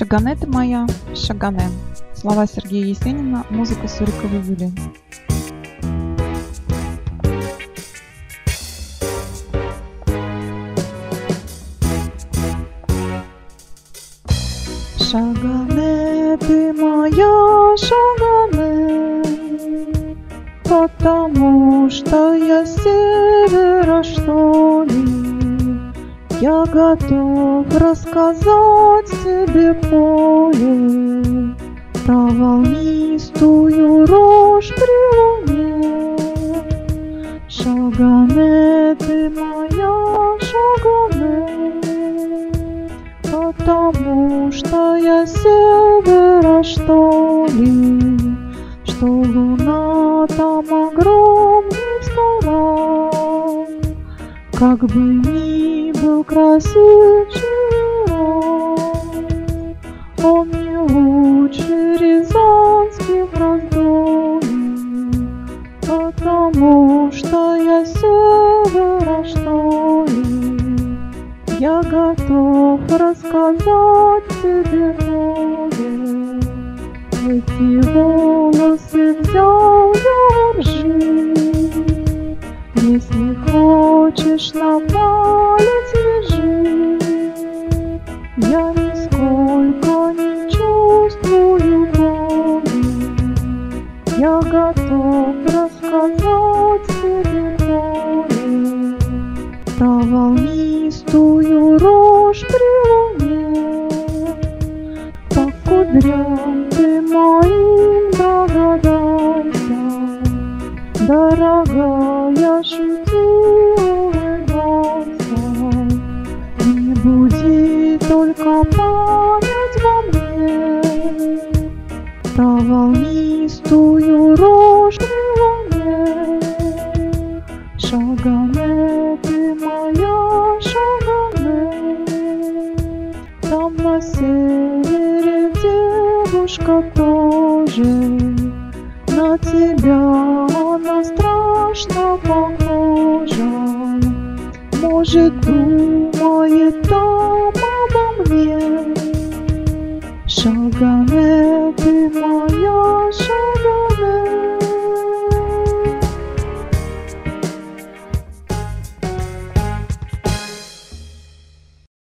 Шагане ты моя, Шагане. Слова Сергея Есенина, музыка Суриковой Юлии. Шагане ты моя, Шагане, потому что я с севера, что ли. Я готов рассказать тебе поле про волнистую рожь при луне. Шагане ты моя, Шагане, потому что я с севера, что ли, что луна там огромный скала, как бы ни был красив жирок, он не лучше рязанских раздолий, потому что я с севера, что ли, я готов рассказать тебе поле. Эти волосы взял я в ржи, если хочешь на палец вяжи. Я нисколько не чувствую боли, я готов рассказать тебе поле про волнистую рожь при луне. По кудрям ты моим догадайся, дорогая, шути, улыбайся, не буди только память во мне про волнистую рожь при луне. Шагане ты моя, Шагане, там на севере девушка тоже, на тебя она страшно похожа, может, думает там обо мне. Шагане ты моя,